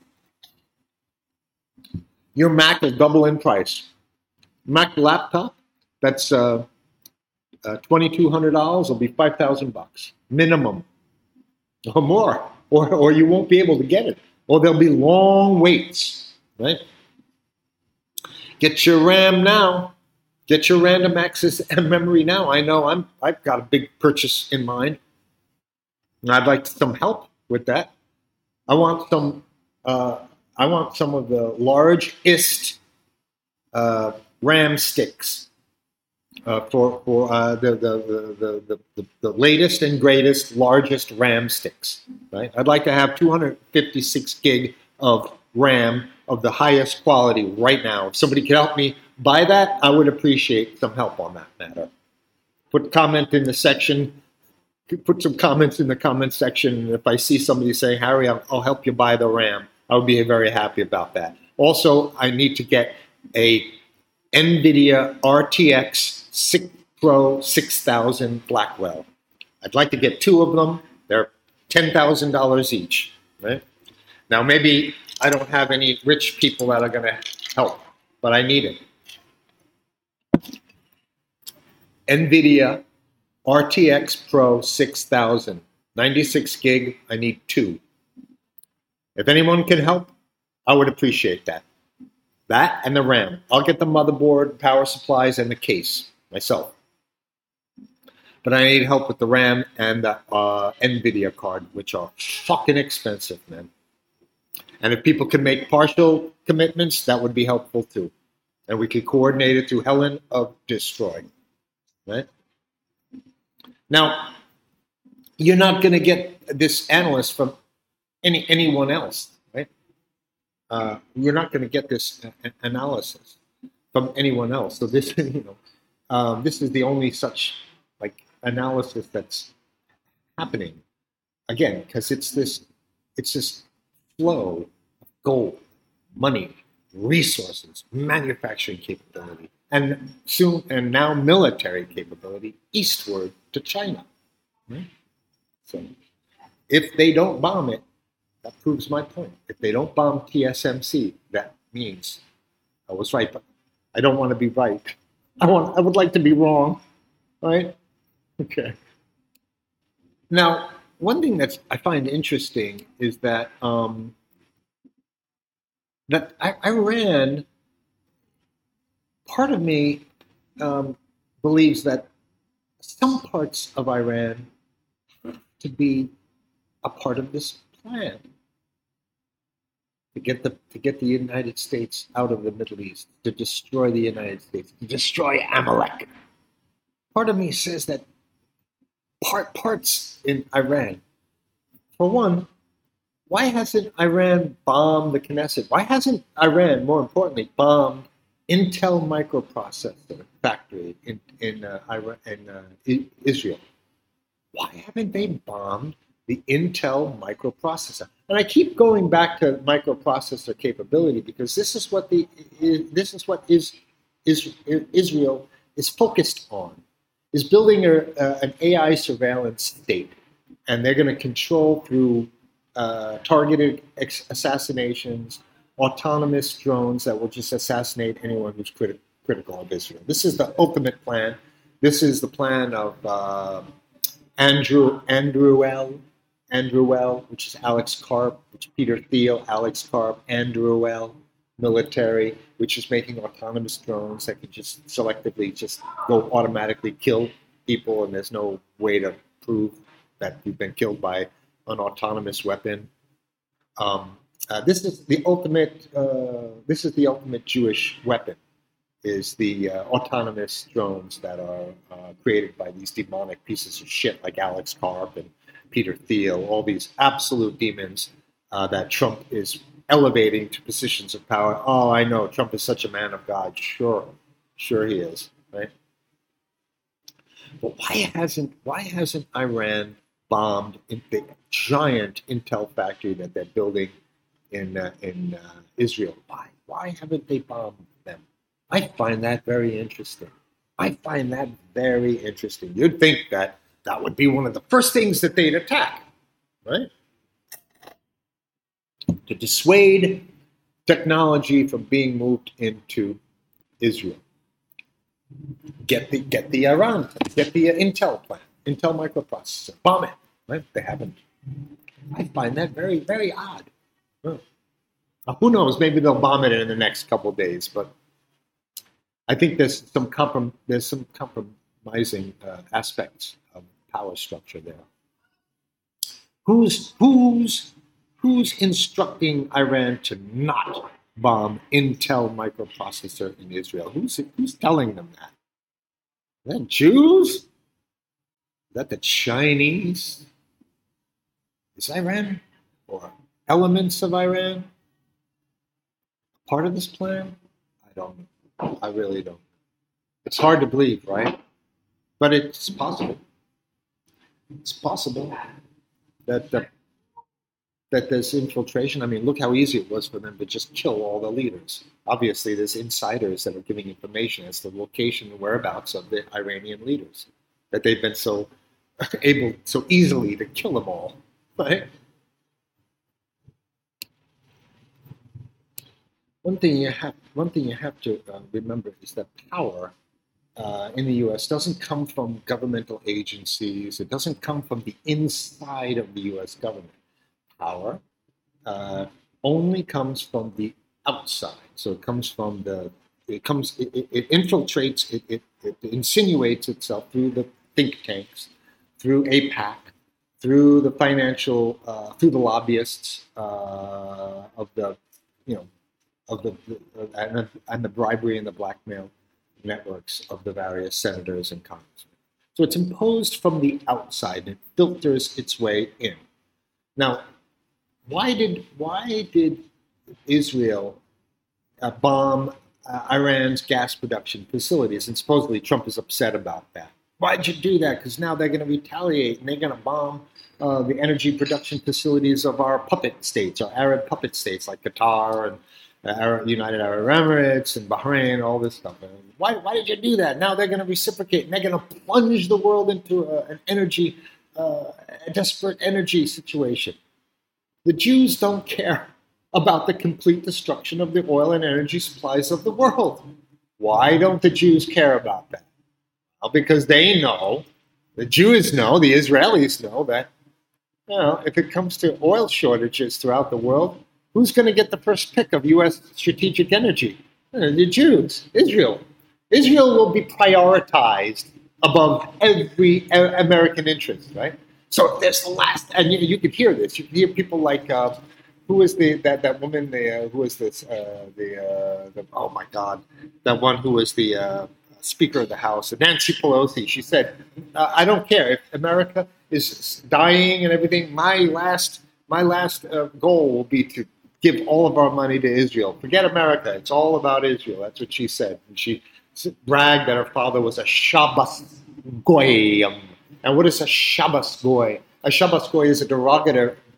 Your Mac will double in price. Mac laptop, that's uh, uh, twenty-two hundred dollars, will be five thousand bucks minimum. Or more, or, or you won't be able to get it, or there'll be long waits, right? Get your RAM now. Get your random access memory now. I know I'm, I've got a big purchase in mind, and I'd like some help with that. I want some, uh, I want some of the largest uh, RAM sticks. Uh, for for uh, the, the, the, the, the, the latest and greatest, largest RAM sticks, right? I'd like to have two hundred fifty-six gig of RAM of the highest quality right now. If somebody could help me buy that, I would appreciate some help on that matter. Put comment in the section, put some comments in the comment section. If I see somebody saying, Harry, I'll, I'll help you buy the RAM, I would be very happy about that. Also, I need to get a NVIDIA R T X Pro six thousand Blackwell. I'd like to get two of them. They're ten thousand dollars each, right? Now, maybe I don't have any rich people that are going to help, but I need it. NVIDIA R T X Pro six thousand, ninety-six gig, I need two. If anyone can help, I would appreciate that. That and the RAM. I'll get the motherboard, power supplies, and the case myself. But I need help with the RAM and the uh, NVIDIA card, which are fucking expensive, man. And if people can make partial commitments, that would be helpful too. And we could coordinate it through Helen of Destroy. Right? Now, you're not going to get this analyst from any anyone else, right? Uh, you're not going to get this uh, analysis from anyone else. So this, you know, um, this is the only such like analysis that's happening. Again, because it's this, it's this flow of gold, money, resources, manufacturing capability, and soon and now military capability eastward to China. Right? So, if they don't bomb it, that proves my point. If they don't bomb T S M C, that means I was right. But I don't want to be right. I want. I would like to be wrong. Right? Okay. Now, one thing that I find interesting is that um, that I, Iran. Part of me um, believes that some parts of Iran have to be a part of this plan to get the to get the United States out of the Middle East, to destroy the United States, to destroy Amalek. Part of me says that part parts in Iran. For one, why hasn't Iran bombed the Knesset? Why hasn't Iran, more importantly, bombed Intel microprocessor factory in in, uh, Iran, in uh, Israel? Why haven't they bombed the Intel microprocessor? And I keep going back to microprocessor capability because this is what the this is what is, is Israel is focused on, is building a, uh, an A I surveillance state, and they're going to control through uh, targeted ex- assassinations, autonomous drones that will just assassinate anyone who's criti- critical of Israel. This is the ultimate plan. This is the plan of uh, Andrew Andrew L. Andrew L., which is Alex Karp, which is Peter Thiel, Alex Karp, Andrew L. Military, which is making autonomous drones that can just selectively just go automatically kill people, and there's no way to prove that you've been killed by an autonomous weapon. Um, uh, this is the ultimate. Uh, this is the ultimate Jewish weapon. Is the uh, autonomous drones that are uh, created by these demonic pieces of shit like Alex Karp and Peter Thiel, all these absolute demons uh, that Trump is elevating to positions of power. Oh, I know, Trump is such a man of God. Sure, sure he is, right? But why hasn't why hasn't Iran bombed in the giant Intel factory that they're building in uh, in uh, Israel? Why why haven't they bombed them? I find that very interesting. I find that very interesting. You'd think that that would be one of the first things that they'd attack, right? To dissuade technology from being moved into Israel. Get the get the Iran, get the uh, Intel plant, Intel microprocessor, bomb it, right? They haven't. I find that very, very odd. Huh. Uh, who knows? Maybe they'll bomb it in the next couple of days, but I think there's some comprom- there's some compromising uh, aspects of power structure there. Who's who's who's instructing Iran to not bomb Intel microprocessor in Israel? Who's who's telling them that? Is that Jews? Is that the Chinese? Is Iran or elements of Iran part of this plan? I don't know. I really don't. It's hard to believe, right? But it's possible. It's possible that the, that there's infiltration. I mean, look how easy it was for them to just kill all the leaders. Obviously, there's insiders that are giving information as to the location and whereabouts of the Iranian leaders, that they've been so able so easily to kill them all, right? One thing you have one thing you have to uh, remember is that power uh, in the U S doesn't come from governmental agencies. It doesn't come from the inside of the U S government. Power uh, only comes from the outside. So it comes from the it comes it, it, it infiltrates it, it it insinuates itself through the think tanks, through AIPAC, through the financial, uh, through the lobbyists uh, of the you know. of the and, the and the bribery and the blackmail networks of the various senators and congressmen. So it's imposed from the outside and filters its way in. Now, why did why did Israel uh, bomb uh, Iran's gas production facilities? And supposedly Trump is upset about that. Why'd you do that? Because now they're going to retaliate and they're going to bomb uh, the energy production facilities of our puppet states, our Arab puppet states like Qatar and uh, United Arab Emirates and Bahrain, all this stuff. And why, why did you do that? Now they're going to reciprocate and they're going to plunge the world into a, an energy, uh, a desperate energy situation. The Jews don't care about the complete destruction of the oil and energy supplies of the world. Why don't the Jews care about that? Well, because they know, the Jews know, the Israelis know that, you know, if it comes to oil shortages throughout the world, who's going to get the first pick of U S strategic energy? The Jews, Israel. Israel will be prioritized above every American interest, right? So there's the last, and you, you could hear this. You could hear people like, uh, who was the that, that woman? The uh, who was this? Uh, the, uh, the oh my God, that one who was the uh, Speaker of the House, Nancy Pelosi. She said, uh, "I don't care if America is dying and everything. My last my last uh, goal will be to give all of our money to Israel. Forget America. It's all about Israel." That's what she said. And she bragged that her father was a Shabbos Goyim. And what is a Shabbos Goy? A Shabbos Goy is a derogatory,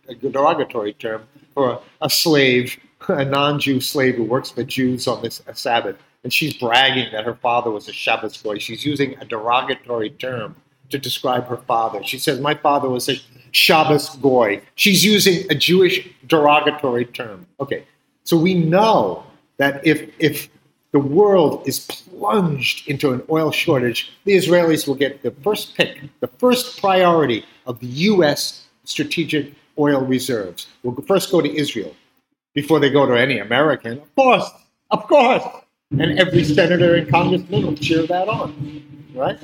a derogatory term for a slave, a non-Jew slave who works for Jews on this Sabbath. And she's bragging that her father was a Shabbos goy. She's using a derogatory term to describe her father. She says, my father was a Shabbos goy. She's using a Jewish derogatory term. Okay, so we know that if if the world is plunged into an oil shortage, the Israelis will get the first pick, the first priority of the U S strategic oil reserves. Will first go to Israel before they go to any American. Of course, of course. And every senator and congressman will cheer that on, right?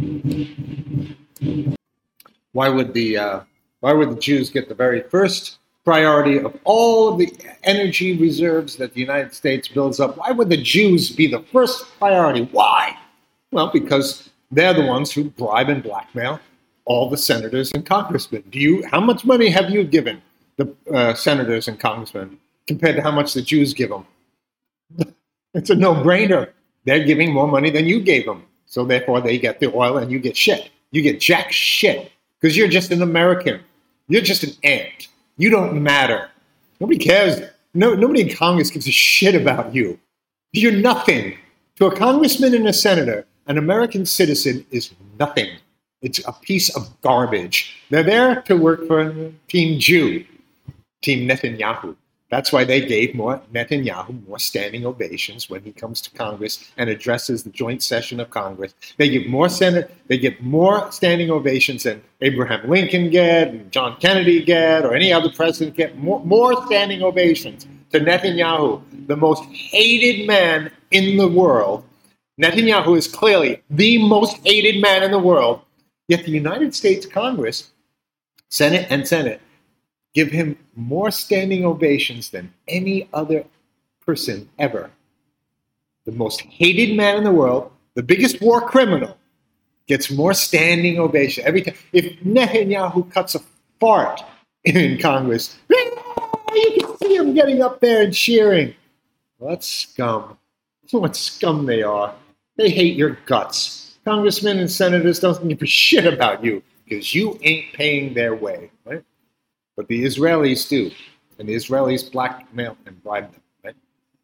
Why would the uh, why would the Jews get the very first priority of all of the energy reserves that the United States builds up? Why would the Jews be the first priority? Why? Well, because they're the ones who bribe and blackmail all the senators and congressmen. Do you? How much money have you given the uh, senators and congressmen compared to how much the Jews give them? It's a no-brainer. They're giving more money than you gave them. So therefore, they get the oil and you get shit. You get jack shit because you're just an American. You're just an ant. You don't matter. Nobody cares. No, nobody in Congress gives a shit about you. You're nothing. To a congressman and a senator, an American citizen is nothing. It's a piece of garbage. They're there to work for Team Jew, Team Netanyahu. That's why they gave more Netanyahu more standing ovations when he comes to Congress and addresses the joint session of Congress. They give more Senate, they give more standing ovations than Abraham Lincoln get, and John Kennedy get, or any other president get. More, more standing ovations to Netanyahu, the most hated man in the world. Netanyahu is clearly the most hated man in the world. Yet the United States Congress, Senate and Senate, give him more standing ovations than any other person ever. The most hated man in the world, the biggest war criminal, gets more standing ovation every time. If Netanyahu cuts a fart in Congress, you can see him getting up there and cheering. What scum. What scum they are. They hate your guts. Congressmen and senators don't give a shit about you because you ain't paying their way, right? But the Israelis do, and the Israelis blackmail and bribe them. Right?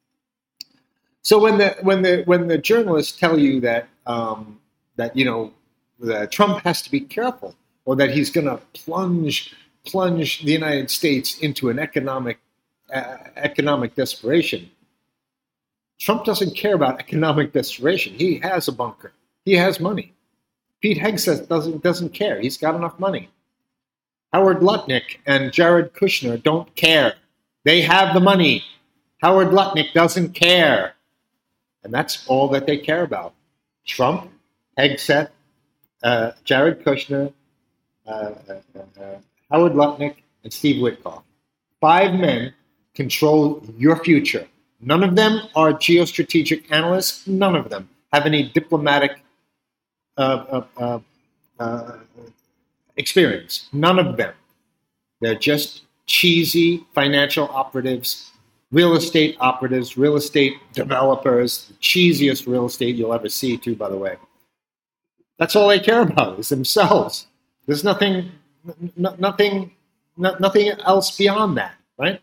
So when the when the when the journalists tell you that um, that you know that Trump has to be careful, or that he's going to plunge plunge the United States into an economic uh, economic desperation, Trump doesn't care about economic desperation. He has a bunker. He has money. Pete Hegseth doesn't doesn't care. He's got enough money. Howard Lutnick and Jared Kushner don't care. They have the money. Howard Lutnick doesn't care. And that's all that they care about. Trump, Hegseth, uh, Jared Kushner, uh, uh, uh, Howard Lutnick, and Steve Witkoff. Five men control your future. None of them are geostrategic analysts. None of them have any diplomatic uh, uh, uh, uh, experience. None of them. They're just cheesy financial operatives, real estate operatives, real estate developers, the cheesiest real estate you'll ever see, too, by the way. That's all they care about is themselves. There's nothing, n- nothing, n- nothing else beyond that, right?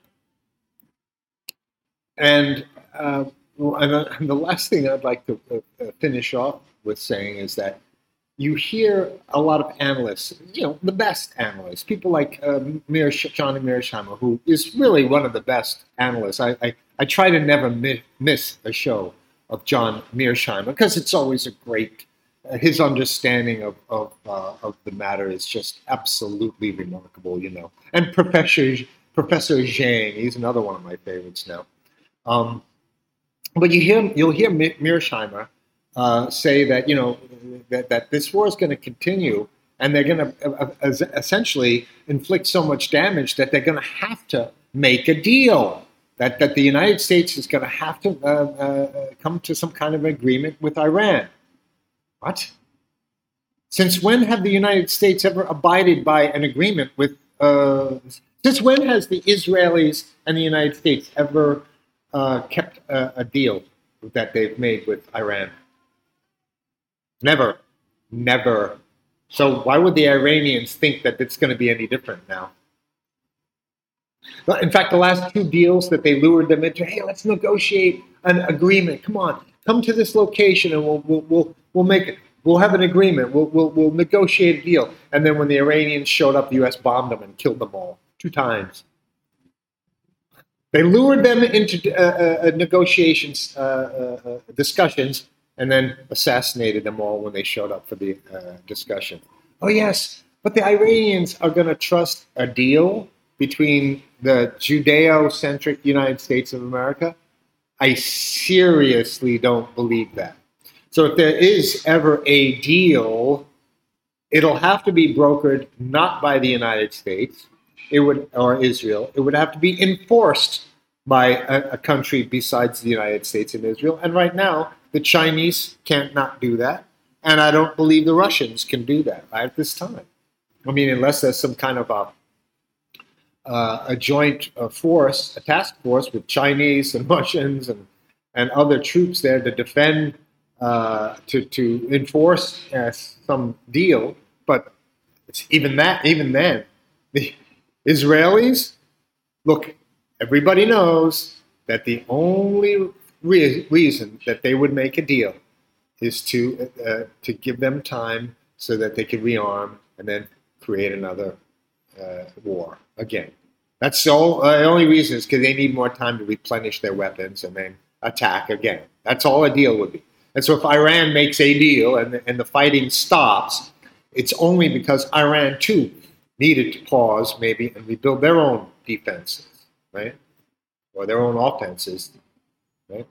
And, uh, and, uh, and the last thing I'd like to uh, finish off with saying is that you hear a lot of analysts, you know, the best analysts, people like uh, Mir, Johnny Mearsheimer, who is really one of the best analysts. I, I, I try to never mi- miss a show of John Mearsheimer because it's always a great, uh, his understanding of of, uh, of the matter is just absolutely remarkable, you know. And Professor Professor Zhang, he's another one of my favorites now. Um, but you hear, you'll hear Mearsheimer Uh, say that you know that, that this war is going to continue, and they're going to uh, uh, essentially inflict so much damage that they're going to have to make a deal. That that the United States is going to have to uh, uh, come to some kind of agreement with Iran. What? Since when have the United States ever abided by an agreement with? Uh, since when has the Israelis and the United States ever uh, kept a, a deal that they've made with Iran? Never. Never. So why would the Iranians think that it's going to be any different now? But in fact, the last two deals that they lured them into, hey, let's negotiate an agreement. Come on, come to this location and we'll we'll we'll, we'll make it. We'll have an agreement. We'll, we'll we'll negotiate a deal. And then when the Iranians showed up, the U S bombed them and killed them all two times. They lured them into uh, uh, negotiations, uh, uh, uh, discussions, and then assassinated them all when they showed up for the uh, discussion. Oh, yes, but the Iranians are going to trust a deal between the Judeo-centric United States of America? I seriously don't believe that. So if there is ever a deal, it'll have to be brokered not by the United States, it would, or Israel. It would have to be enforced by a, a country besides the United States and Israel. And right now, the Chinese can't not do that. And I don't believe the Russians can do that right at this time. I mean, unless there's some kind of a, uh, a joint uh, force, a task force with Chinese and Russians and, and other troops there to defend, uh, to, to enforce uh, some deal. But it's even that, even then, the Israelis, look, everybody knows that the only re- reason that they would make a deal is to uh, to give them time so that they can rearm and then create another uh, war again. That's the all, uh, only reason is because they need more time to replenish their weapons and then attack again. That's all a deal would be. And so if Iran makes a deal and the, and the fighting stops, it's only because Iran too needed to pause maybe and rebuild their own defenses, right? Or their own offenses, right?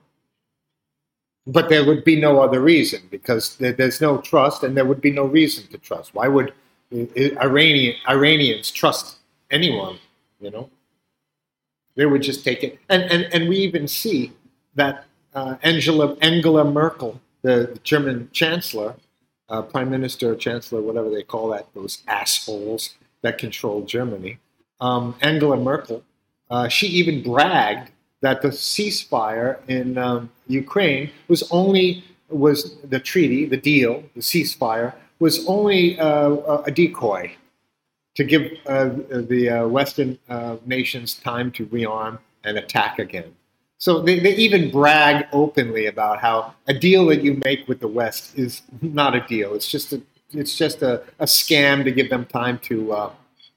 But there would be no other reason because there, there's no trust and there would be no reason to trust. Why would Iranian, Iranians trust anyone, you know? They would just take it. And, and, and we even see that uh, Angela, Angela Merkel, the, the German chancellor, uh, prime minister, chancellor, whatever they call that, those assholes that control Germany, um, Angela Merkel, uh, she even bragged that the ceasefire in um, Ukraine was only, was the treaty, the deal, the ceasefire, was only uh, a decoy to give uh, the uh, Western uh, nations time to rearm and attack again. So they, they even brag openly about how a deal that you make with the West is not a deal. It's just a, it's just a, a scam to give them time to uh,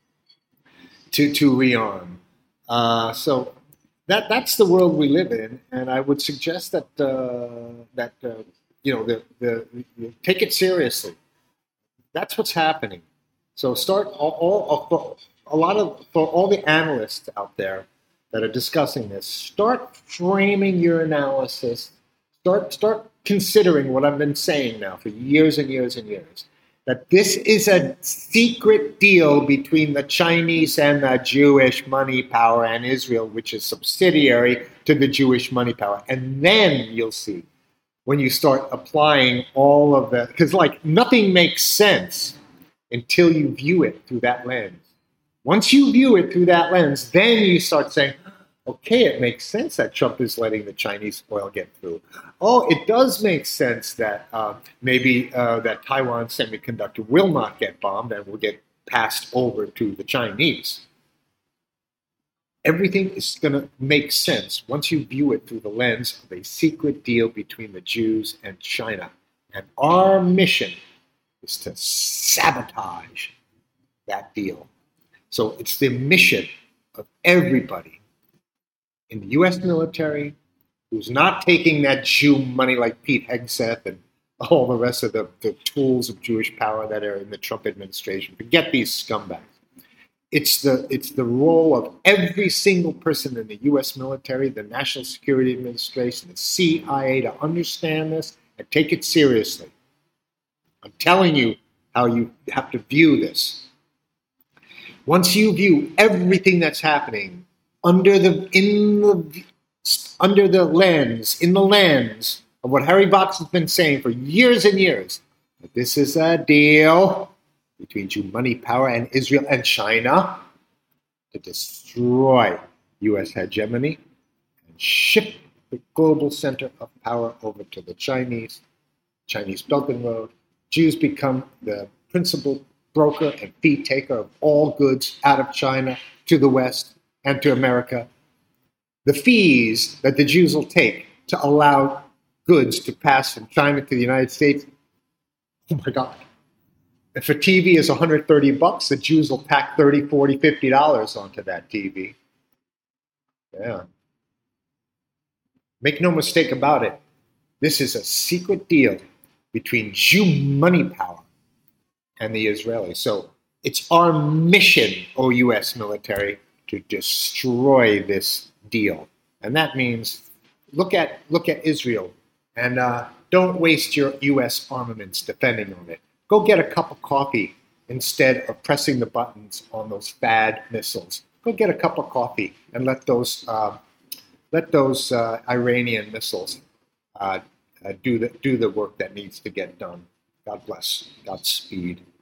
to to rearm. Uh, so that that's the world we live in, and I would suggest that uh, that uh, you know the, the the take it seriously. That's what's happening. So start all, all a lot of for all the analysts out there that are discussing this. Start framing your analysis. Start start considering what I've been saying now for years and years and years. That this is a secret deal between the Chinese and the Jewish money power and Israel, which is subsidiary to the Jewish money power. And then you'll see when you start applying all of the, because like nothing makes sense until you view it through that lens. Once you view it through that lens, then you start saying, okay, it makes sense that Trump is letting the Chinese oil get through. Oh, it does make sense that uh, maybe uh, that Taiwan semiconductor will not get bombed and will get passed over to the Chinese. Everything is going to make sense once you view it through the lens of a secret deal between the Jews and China. And our mission is to sabotage that deal. So it's the mission of everybody in the U S military who's not taking that Jew money like Pete Hegseth and all the rest of the, the tools of Jewish power that are in the Trump administration. Forget these scumbags. It's the, it's the role of every single person in the U S military, the National Security Administration, the C I A to understand this and take it seriously. I'm telling you how you have to view this. Once you view everything that's happening under the in the under the lens, in the lens of what Harry Box has been saying for years and years, that this is a deal between Jew money power and Israel and China to destroy U S hegemony and shift the global center of power over to the Chinese, Chinese Belt and Road. Jews become the principal broker and fee taker of all goods out of China to the West, and to America, the fees that the Jews will take to allow goods to pass from China to the United States, oh my God. If a T V is one hundred thirty bucks, the Jews will tack thirty, forty, fifty dollars onto that T V. Yeah. Make no mistake about it. This is a secret deal between Jew money power and the Israelis. So it's our mission, O U S military, to destroy this deal. And that means look at look at Israel and uh, don't waste your U S armaments defending on it. Go get a cup of coffee instead of pressing the buttons on those bad missiles. Go get a cup of coffee and let those uh, let those uh, Iranian missiles uh, uh, do the do the work that needs to get done. God bless. Godspeed.